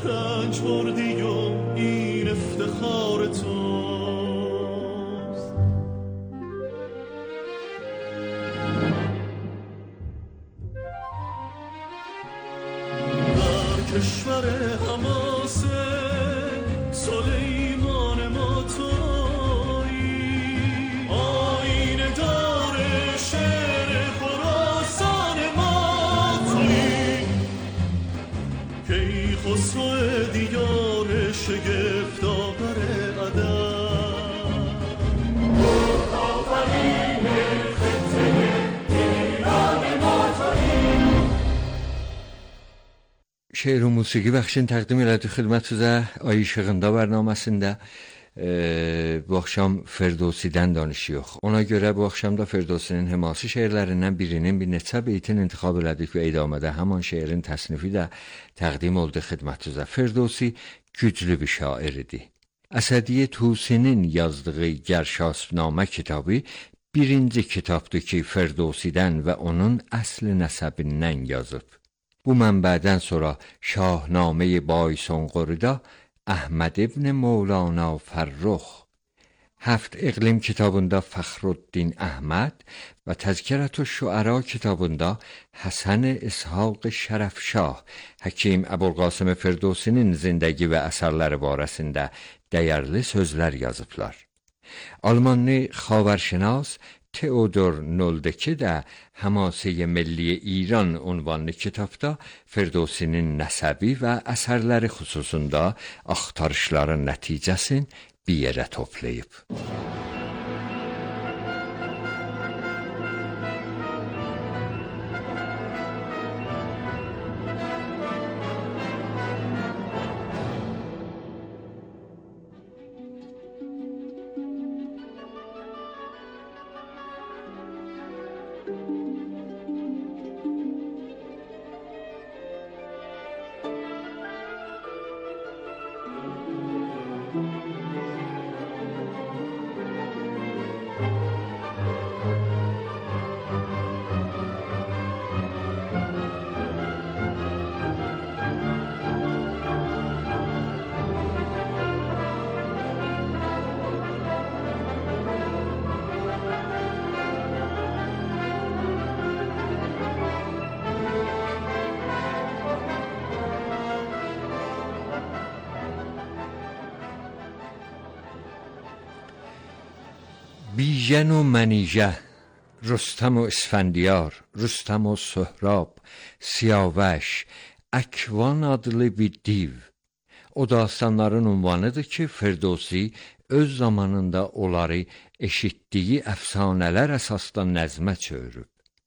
رنج بردی و این افتخار توست. در کشور حماسه سلیمان ما تویی، آینه دار شعر خراسان ما تویی، که ای خسرو دیار شگفت آور ادب. آفرین خطه ایران ما تویی. şeir musiqi bəxşin təqdim elədi xidmətinizə. Ay işığında bərnaməsində bu axşam Ferdosidən danışıyoruz. Ona görə bu axşam da Ferdosinin həmasi şeirlərindən birinin bir neçə beytin intikhab elədik və idamada həman şeirin təsnifi də təqdim oldu xidmətinizə. Ferdosi güclü bir şair idi. Əsədiyyə Tusinin yazdığı Gərşasnamə kitabı birinci kitabdır ki, Ferdosidən və onun əsl nəsəbindən yazıb. Bu mənbədən sonra Şahnamə Baysunqurda Əhməd ibn Mevlana Fərrux, Həft İqlim kitabında Fəxruddin Əhməd və Təzkirətü Şüəra kitabında Həsən İshaq Şərəfşah, Həkim Əbulqasım Ferdosinin zindəgi və əsərləri barəsində dəyərli sözlər yazıblar. Almanlı xavərşinas Teodor Noldeki də Həmase-i Milli İran unvanlı kitabda Ferdosinin nəsəbi və əsərləri xüsusunda axtarışların nəticəsini bir yerə toplayıb. بیژن و منیژه، رستم و اسفندیار، رستم و سهراب، سیاوش، Əkvan adlı bir div. O dastanların ünvanıdır ki, Ferdosi öz zamanında onları eşitdiyi əfsanələr əsasda nəzmə çevirib.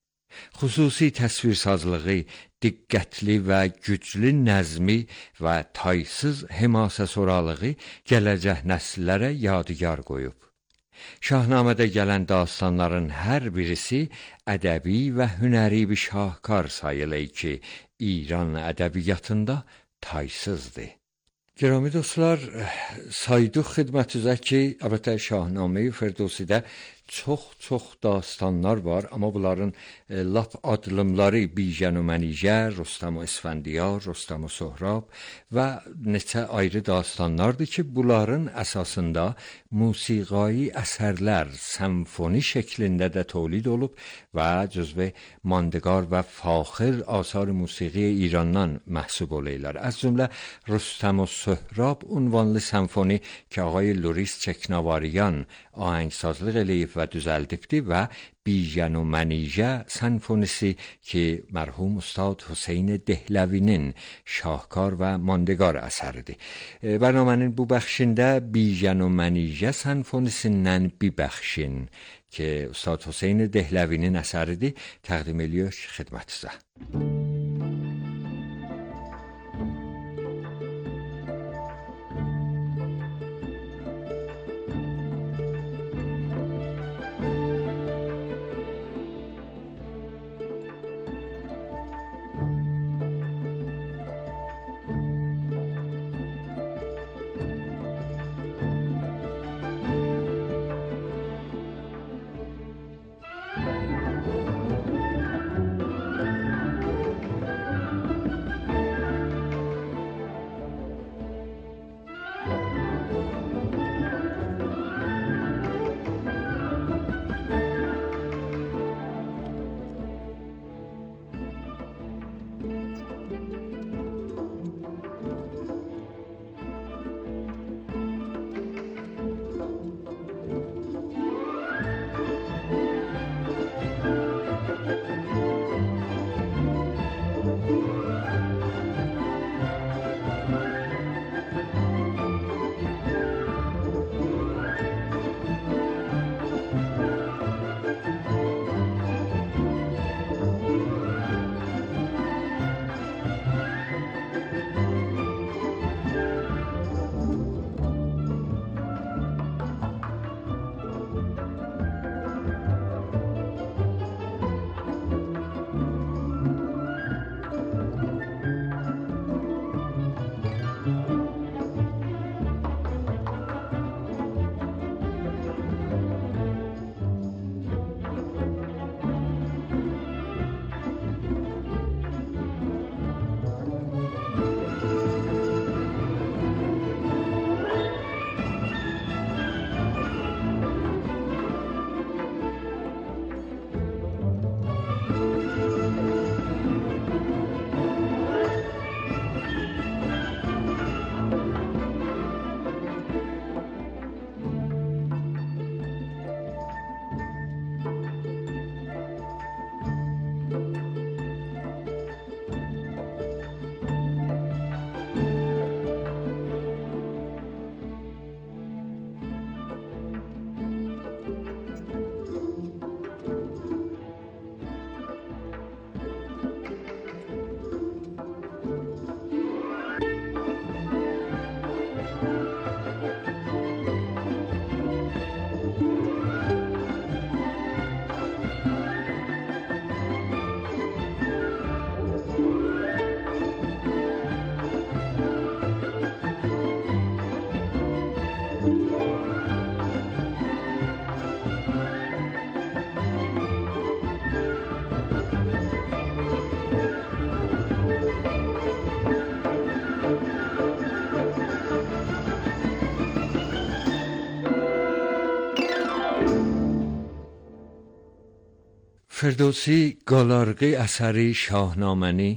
Xüsusi təsvirsazlığı, diqqətli və güclü nəzmi və taysız həmasəsoralığı gələcək nəsillərə yadigar qoyub. Şahnamədə gələn dastanların hər birisi ədəbi və hünəri bir şahkar sayılır ki, İran ədəbiyyatında taysızdır. Gərami dostlar, saydıq xidmətinizə ki, əlbəttə Şahnamə-i Ferdosidə çox dastanlar var, amma bunların lap adlımları Bijan و Mənijə, Rostam و İsfəndiyar, Rostam و Sohrab və neçə ayrı dastanlardır ki, bunların əsasında musiqai əsərlər senfoni şəklində də tolid olub və cüzve mandəgar və faxir asar musiqi İrandan məhsub olurlar. Az cümlə Rostam و Sohrab ünvanlı senfoni ki, ağay Luris Çeknavariyan ahəngsazlıq eləyib və düzəldibdir və Bijan و Mənijə senfonisi ki, mərhum Ustad Hüseyn Dehləvinin şahkar və mandəgar əsəridir. Bərnamənin bu bəxşində Bijan و Mənijə senfonisindən bir bəxşin ki, Ustad Hüseyn Dehləvinin əsəridir, təqdim edirik xidmətinizə. Firdevsi Qalarğı əsəri Şahnaməni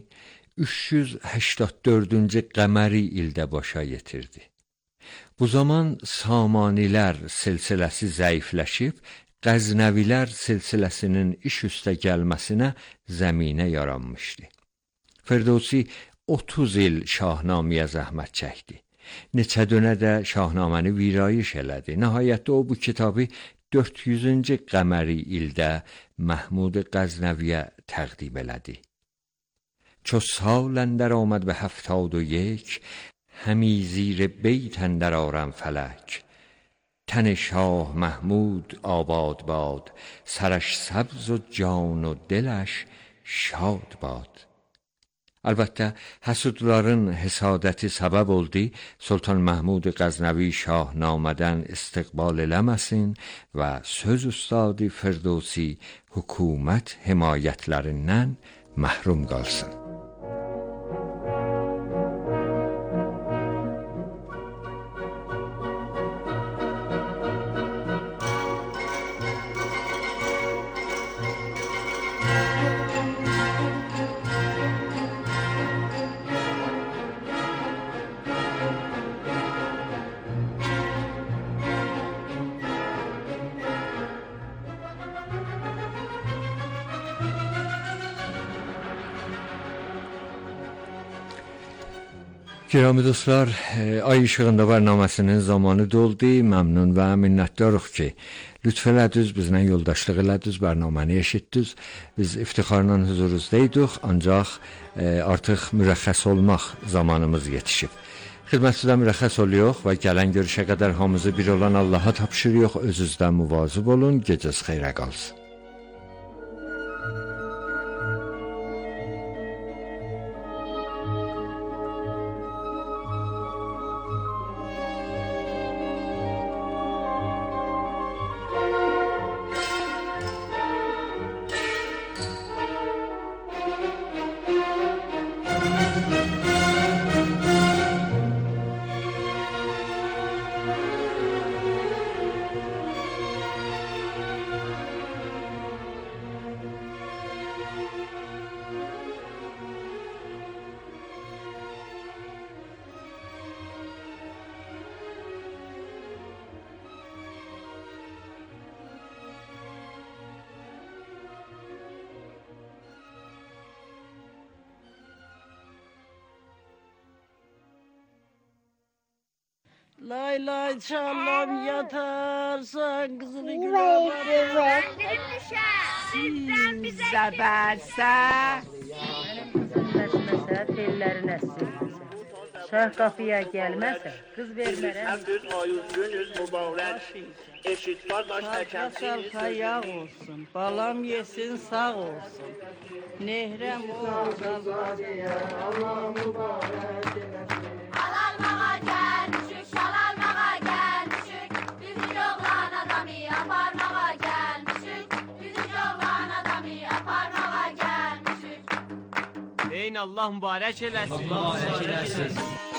384-cü qəməri ildə başa yetirdi. Bu zaman Samanilər silsiləsi zəifləşib, Qəznəvilər silsiləsinin iş üstə gəlməsinə zəminə yaranmışdı. Firdevsi 30 il Şahnaməyə zəhmət çəkdi. Neçə dönə də Şahnaməni virayiş elədi. Nəhayətdə o bu kitabı 400-cü qəməri ildə Məhmud Qəznəviyə təqdim elədi. چو سال اندر آمد به 71 همی زیر بیت اندر آرم فلک تن شاه محمود آباد باد سرش سبز و جان و دلش شاد باد. Əlbəttə, həsudların həsadəti səbəb oldu, Sultan Məhmud Qəznəvi Şahnamədən istiqbal eləməsin və söz ustadı Firdevsi hökumət himayətlərindən məhrum qalsın. گرامی دوستlar, Ay İşığında bərnaməsinin zamanı doldu. Məmnun və minnətdarıq ki, lütf elədiniz, bizlə yoldaşlıq elədiniz, bərnaməni eşitdiniz. Biz iftixarla huzurunuzdayıq, ancaq artıq mürəxxəs olmaq zamanımız yetişib. Xidmətinizdə mürəxxəs oluyor və gələn görüşə qədər hamımızı bir olan Allaha tapşırıyor. Özünüzdən müvazib olun, gecəniz xeyrə qalsın. Lay lay çalam yatarsan kızını güle Sizden bize zəbərsə Məsələ tellərin əssin. Şah qapıya gəlməsə qız vermərəm. Düz ayız günüz mübarək. Eşit qardaş Şah yağ olsun, balam yesin sağ olsun. Nehrəm olsun. Allah mübarək eləsin. Alalmağa gəlmişik, şalalmağa gəlmişik. Bizim oğlan adamı aparmağa gəlmişik. Bizim oğlan adamı aparmağa gəlmişik. Deyin Allah mübarək eləsin. Allah mübarək eləsin.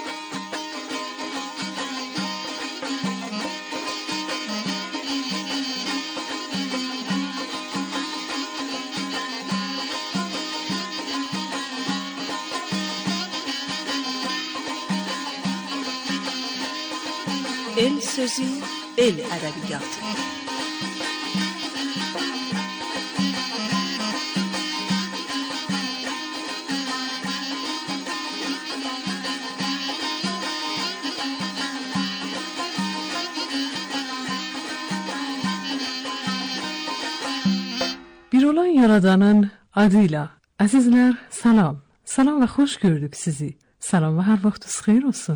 El sözü, el ədəbiyyatı. Bir olan Yaradanın adıyla. Azizler salam. Salam ve hoş gördük sizi. Salam ve her vaxtınız xeyir olsun.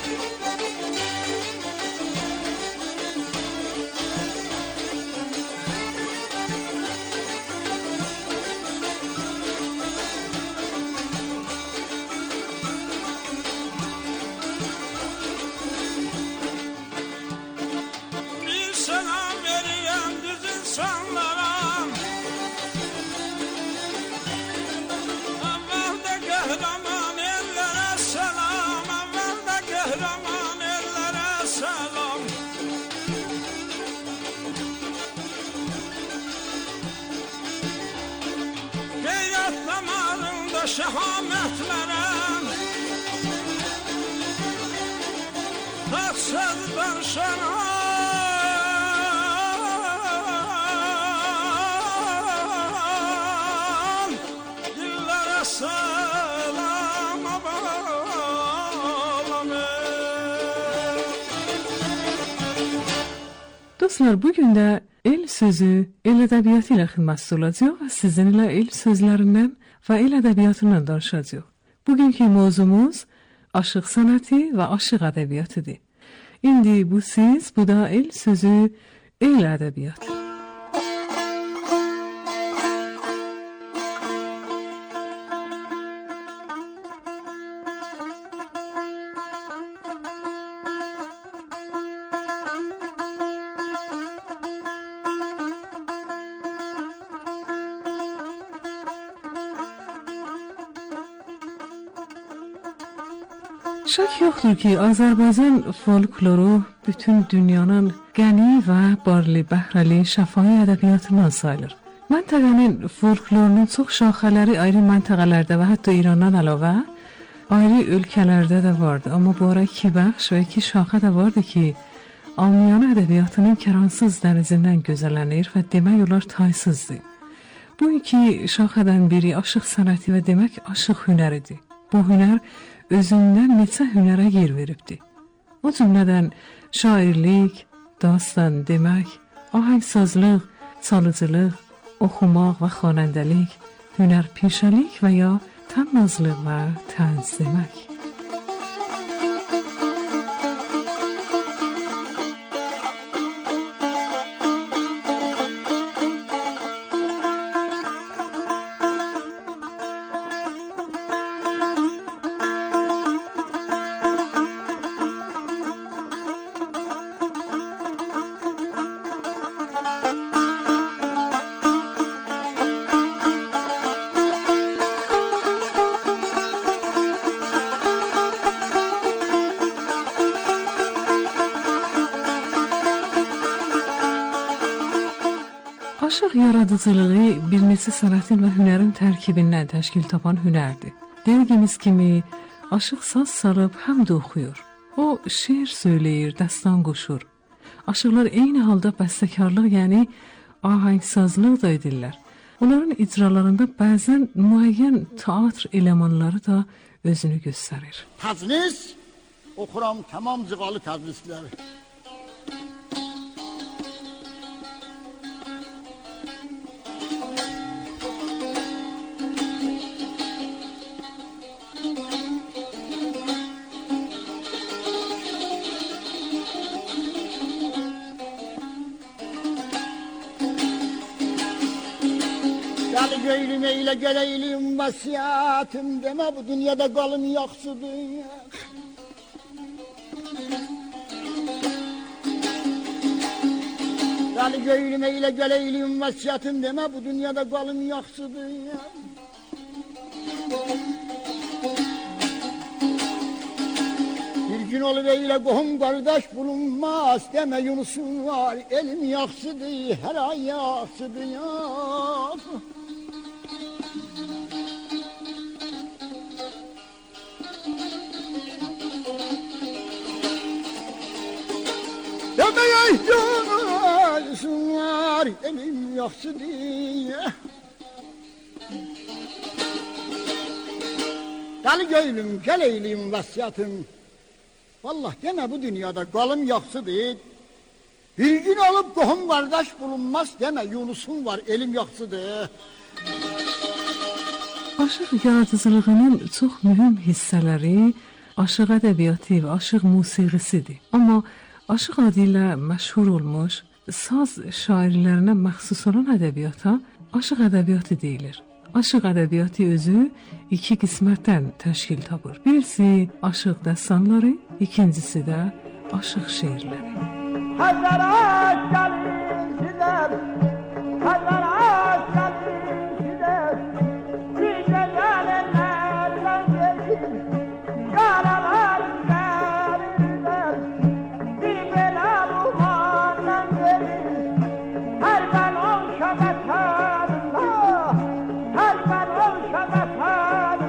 Bir selam vereyim düz insanlara. Evvelde kahraman ellere selam. Evvelde kahraman ellere selam. şehametlerem Taksız ben şenam Dillere selama bağlanır. Dostlar, bugün de el sözü, el edebiyatı ile xidmətdə olacaq və sizinlə el sözlərindən və el ədəbiyyatından danışacaq. Bugünkü mövzumuz aşıq sənəti və aşıq ədəbiyyatıdır. İndi bu siz, bu da el sözü, el ədəbiyyatı. Şək yoxdur ki, Azərbaycan folkloru bütün dünyanın qəni və barlı, bəhrəli, şəfahi ədəbiyyatından sayılır. Məntəqənin folklorunun çox şaxələri ayrı məntəqələrdə və hətta İrandan əlavə ayrı ölkələrdə də vardı. Amma bu ara iki bəxş və iki şaxə də vardı ki, Almanyana ədəbiyyatının kəransız dənizindən gözələnir və demək olar taysızdır. Bu iki şaxədən biri aşıq sənəti və demək aşıq hünəridir. Bu hünər özündən neçə hünərə yer veribdir. O cümlədən şairlik, dastan demək, ahəngsazlıq, çalıcılıq, oxumaq və xanəndəlik, hünərpişəlik və ya tənnazlıq və tənz demək. Aşıq yaradıcılığı bir neçə sənətin və hünərin tərkibindən təşkil tapan hünərdir. Dediyimiz kimi, aşıq saz salıb həm də oxuyur. O, şeir söyləyir, dəstan qoşur. Aşıqlar eyni halda bəstəkarlıq, yəni ahəngsazlıq da edirlər. Onların icralarında bəzən müəyyən teatr elemanları da özünü göstərir. Təcnis, oxuram tamam cıqalı təcnisləri. Gəli göylim eylə gələylim vəsiyyətim demə bu dünyada qalım yaxşıdır. Gəli göylim eylə gələylim vəsiyyətim demə bu dünyada qalım yaxşıdır. Bir gün olub eylə qohum qardaş bulunmaz demə Yunus'un var elim yaxşıdır, hər ay yaxşıdır ya. Demeye ihtiyacın var, elim yaxşı diye. Deli göylüm, geleylim vəsiyyətim. Vallahi deme bu dünyada qalım yaxşıdır. Bir gün olub qohum qardaş bulunmaz deme Yunus'un var, elim yaxşıdır. Aşıq yaradıcılığının çox mühüm hissələri aşıq ədəbiyyatı və aşıq musiqisidir. Amma aşıq adı ilə məşhur olmuş, saz şairlərinə məxsus olan ədəbiyyata aşıq ədəbiyyatı deyilir. Aşıq ədəbiyyatı özü iki qismətdən təşkil tapır. Birisi aşıq dəstanları, ikincisi də aşıq şeirləri. Həzərət gəlin sizər, həzərət gəlin sizər, sizə gələnlərdən gelir, yaralar verirlər, bir belə rumandan verir, hər mən ol şəbətərində, hər mən ol şəbətərində.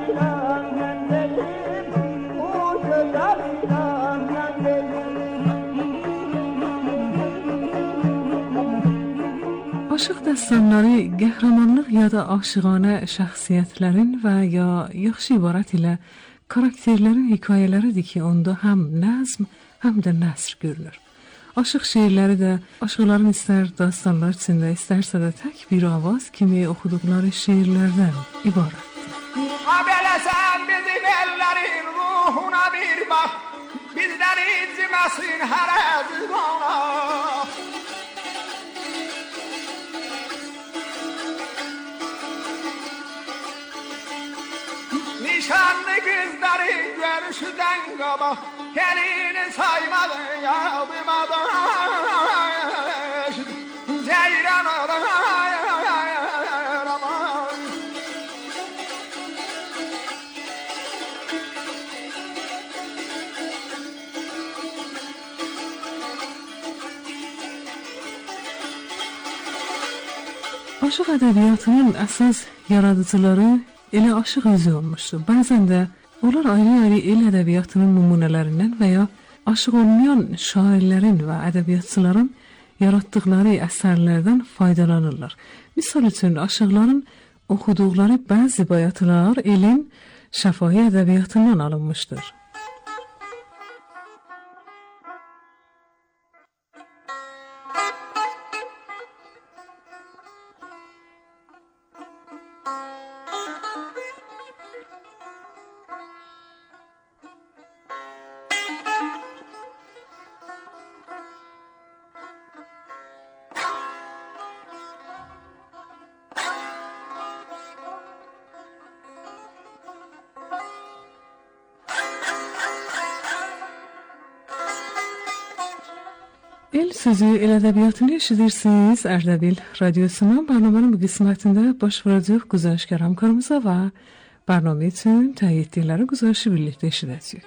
Aşıq dəstanları qəhrəmanlıq ya da aşıqanə şəxsiyyətlərin və ya yaxşı ibarət ilə karakterlərin hekayələridir ki, onda həm nəzm, həm də nəsr görülür. Aşıq şeirləri də aşıqların istər dastanlar içində, istərsə də tək bir avaz kimi oxuduqları şeirlərdən ibarətdir. Abələsən bizim ellərin ruhuna bir bax, bizdən inciməsin hərə divana. Nişanlı kızların görüşüden qabaq, gelini saymadı yadımadan. Ceyran aman. Aşıq ədəbiyyatının əsas yaradıcıları elə aşıq özü olmuşdur. Bəzən də onlar ayrı-ayrı el ədəbiyyatının nümunələrindən və ya aşıq olmayan şairlərin və ədəbiyyatçıların yaratdıqları əsərlərdən faydalanırlar. Misal üçün, aşıqların oxuduqları bəzi bayatılar elin şəfahi ədəbiyyatından alınmışdır. El sözü, el ədəbiyyatını eşidirsiniz. Ərdəbil radyosunun proqramının bu qismətində baş vuracaq güzəştkar hamkarımıza və proqramı üçün təyin etdikləri güzəşti birlikdə eşidəcəyik.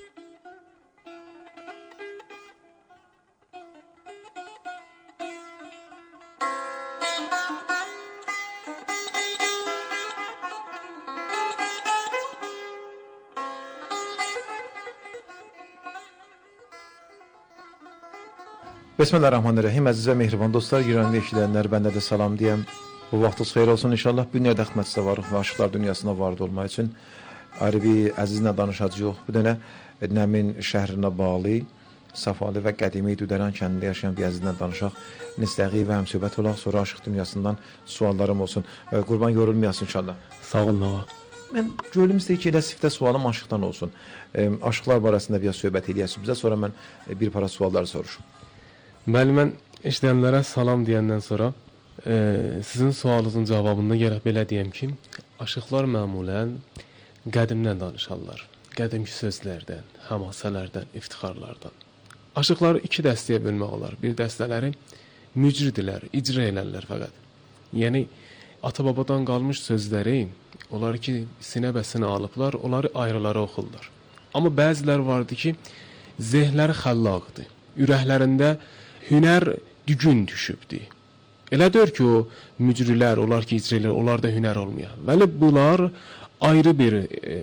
Bismillahirrahmanirrahim. Əziz və mehriban dostlar, yüreğində eşidənlər, bəndə də salam deyəm. Bu vaxtınız xeyir olsun inşallah. Bu dünyada xidmətçidə varıq və aşıqlar dünyasına varid olmaq üçün ayrı bir əzizlə danışacağıq. Bu dənə Nəmin şəhrinə bağlı, Safalı və qədimi Düdəran kəndində yaşayan bir əzizlə danışaq. Nisləği və həmsöhbət olaq, sonra aşıq dünyasından suallarım olsun. Qurban yorulmayasın inşallah. Sağ olun ağa. Mən gördüm istəyir ki, elə siftə sualım aşıqdan olsun. Aşıqlar barəsində bir söhbət eləyəsiniz bizə, sonra mən bir para sualları soruşum. Bəli, mən işləyənlərə salam deyəndən sonra sizin sualınızın cavabında gərək belə deyəm ki, aşıqlar məmulən qədimdən danışarlar. Qədimki sözlərdən, həmasələrdən, iftixarlardan. Aşıqları iki dəstəyə bölmək olar. Bir dəstələri mücridirlər, icra elərlər fəqət. Yəni, ata-babadan qalmış sözləri, onlar ki, sinə-bəsinə alıblar, onları ayrılara oxurlar. Amma bəzilər vardı ki, zehləri xəllaqdır. Ürəklərində hünər dügün düşübdür. Elədir ki, o mücrilər, onlar ki, icra elər, onlarda hünər olmayan. Bəli, bunlar ayrı bir,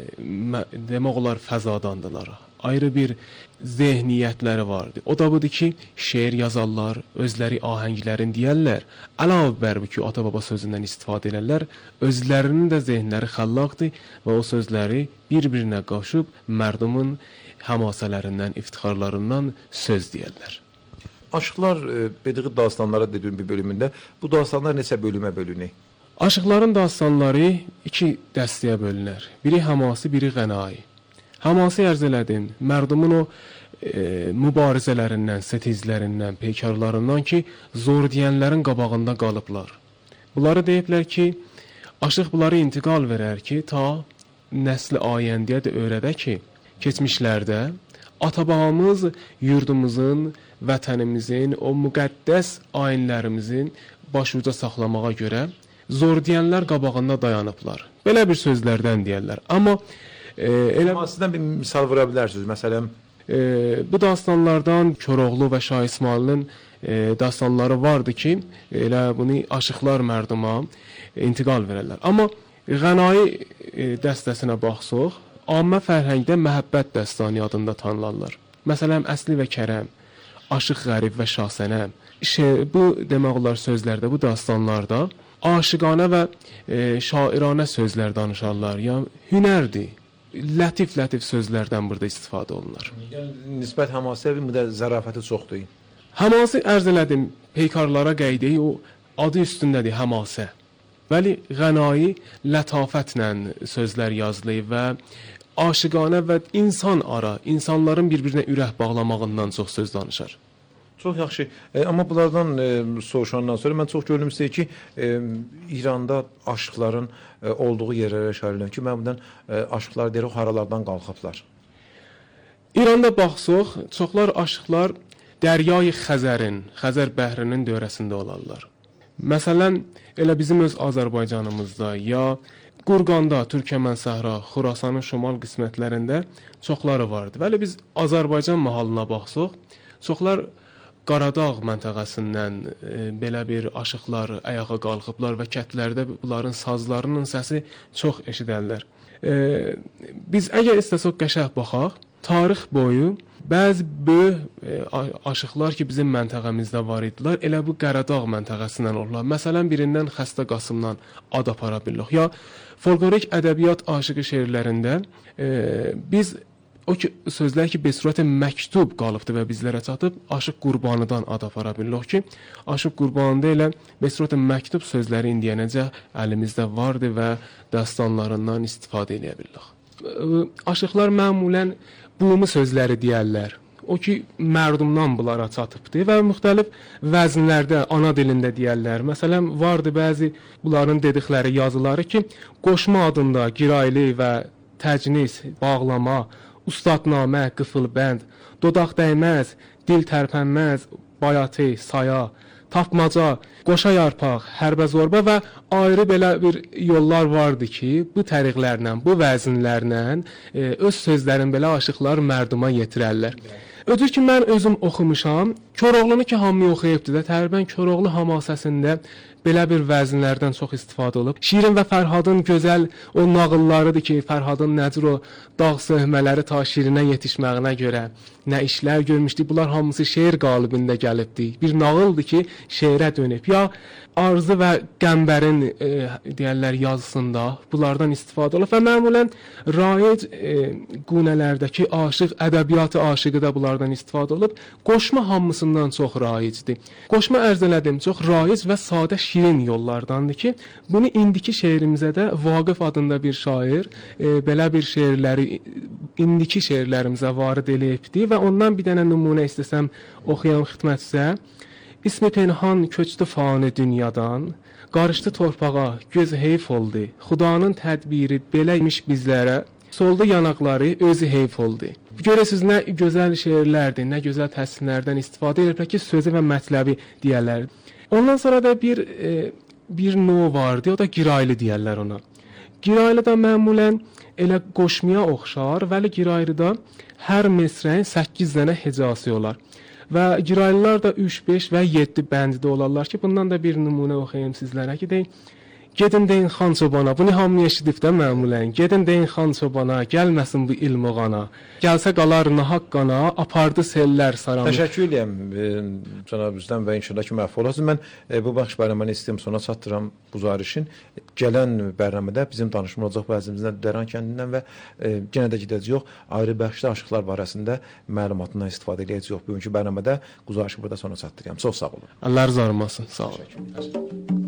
demək olar, fəzadandılar. Ayrı bir zehniyyətləri vardı. O da budur ki, şeir yazarlar, özləri ahənglərin deyərlər, əlavə bər bu ki, ata-baba sözündən istifadə elərlər, özlərinin də zehnləri xəllaqdır və o sözləri bir-birinə qaşıb mərdumun həmasələrindən, iftixarlarından söz deyərlər. Aşıqlar dediği dastanlara dediğim bir bölümündə bu dastanlar neçə bölümə bölünür? Aşıqların dastanları iki dəstəyə bölünər. Biri həması, biri qənai. Həması ərz elədim, mərdumun o mübarizələrindən, setizlərindən, peykarlarından ki, zor deyənlərin qabağında qalıblar. Bunları deyiblər ki, aşıq bunları intiqal verər ki, ta nəsli ayəndəyə də öyrədə ki, keçmişlərdə ata-babamız yurdumuzun, vətənimizin, o müqəddəs ayinlərimizin başuca saxlamağa görə zor deyənlər qabağında dayanıblar. Belə bir sözlərdən deyərlər. Amma sizdən bir misal vura bilərsiniz. Məsələn, bu dastanlardan Koroğlu və Şah İsmailin dastanları vardı ki, elə bunu aşıqlar mərduma intiqal verərlər. Amma Qənai dəstəsinə baxsaq, amma fərhəngdə məhəbbət dəstanı adında tanınırlar. Məsələn, Əsli və Kərəm, Aşıq Qərib və Şahsənəm. Bu demək olar sözlərdə, bu dastanlarda aşiqanə və şairanə sözlər danışarlar. Yəni hünərdir. Lətif-lətif sözlərdən burada istifadə olunur. Yəni nisbət həmasəvi müdə zərafəti çoxdur. Həması ərz elədim, peykarlara qeydi o adı üstündədir həmasə. Bəli, Ғənai lətafətlə sözlər yazılıb və aşiqanə və insan ara, insanların bir-birinə ürək bağlamağından çox söz danışır. Çox yaxşı. Amma bunlardan soruşandan sonra mən çox gördüm sizə ki, İranda aşıqların olduğu yerlərə işarə edirəm ki, mən bundan aşıqlar deyirəm, haralardan qalxıblar. İranda baxsaq, çoxlar aşıqlar Dəryayı Xəzərin, Xəzər bəhrinin dövrəsində olarlar. Məsələn, elə bizim öz Azərbaycanımızda ya Qurqanda, Türkəmən Səhra, Xurasanın şimal qismətlərində çoxları vardır. Bəli, biz Azərbaycan mahalına baxsaq, çoxlar Qaradağ məntəqəsindən belə bir aşıqlar ayağa qalxıblar və kəndlərdə bunların sazlarının səsi çox eşidərlər. Biz əgər istəsək qəşəng baxaq, tarix boyu bəzi böyük aşıqlar ki, bizim məntəqəmizdə var idilər, elə bu Qaradağ məntəqəsindən olurlar. Məsələn, birindən Xəstə Qasımdan ad apara bilirik. Ya folklorik ədəbiyyat aşıqı şeirlərində biz o ki, sözlər ki, bəsurətə məktub qalıbdır və bizlərə çatıb, Aşıq Qurbanıdan ad apara bilirik ki, Aşıq Qurbanıda elə bəsurətə məktub sözləri indiyənəcə əlimizdə vardır və dastanlarından istifadə edə bilirik. Aşıqlar məmulən bulumu sözləri deyərlər. O ki, mərdumdan bunlara çatıbdır və müxtəlif vəznlərdə, ana dilində deyərlər. Məsələn, vardı bəzi bunların dedikləri yazıları ki, qoşma adında giraylı və təcnis, bağlama, ustadnamə, qıfılbənd, dodaq dəyməz, dil tərpənməz, bayatı, saya, tapmaca, qoşa yarpaq, hərbə zorba və ayrı belə bir yollar vardı ki, bu təriqlərlə, bu vəzinlərlə öz sözlərin belə aşıqlar mərduma yetirərlər. Ödür ki, mən özüm oxumuşam, Koroğlunu ki, hamı oxuyubdur da, təqribən Koroğlu hamasəsində belə bir vəzinlərdən çox istifadə olub. Şirin və Fərhadın gözəl o nağıllarıdır ki, Fərhadın nəcür o dağ söhmələri ta Şirinə yetişməyinə görə nə işlər görmüşdük. Bunlar hamısı şeir qalibində gəlibdi. Bir nağıldır ki, şeirə dönüb. Ya Arzu və Qəmbərin deyərlər yazısında bunlardan istifadə olub və məmulən raic qunələrdəki aşıq, ədəbiyyatı aşıqı da bunlardan istifadə olub. Qoşma hamısından çox raicdir. Qoşma ərz elədim, çox raic və sadə şirin yollardandır ki, bunu indiki şeirimizə də Vaqif adında bir şair belə bir şeirləri indiki şeirlərimizə varid eləyibdi və ondan bir dənə nümunə istəsəm oxuyam xidmətinizə. İsmi Pənhan köçdü fani dünyadan, qarışdı torpağa, göz heyf oldu. Xudanın tədbiri beləymiş bizlərə, soldu yanaqları, özü heyf oldu. Görəsiniz, nə gözəl şeirlərdir, nə gözəl təsvirlərdən istifadə edirlər ki, sözü və mətləbi deyərlər. Ondan sonra da bir növ vardı, o da giraylı deyərlər ona. Giraylı da məmulən elə qoşmaya oxşar, vəli giraylıda hər misrəyin 8 dənə hecası olar. Və giraylılar da 3, 5 və 7 bənddə olarlar ki, bundan da bir nümunə oxuyayım sizlərə ki, deyin. Gedin deyin xan çobana, bunu hamı eşidib də məmulən. Gedin deyin xan çobana, gəlməsin bu ilm oğana. Gəlsə qalar nahaq qana, apardı sellər saramı. Təşəkkür edirəm cənab Rüstəm və inşallah ki, məhv olasın. Mən bu baxış bərnamanı istəyim, sona çatdıram buzarışın. Gələn bərnamədə bizim danışma olacaq bəzimizdən Dəran kəndindən və yenə də gedəcəyik. Ayrı bəxşdə aşıqlar barəsində məlumatından istifadə edəcəyik. Bugünkü bərnamədə quzarışı burada sona çatdırıram. Çox sağ olun. Allah razı olsun. Sağ olun.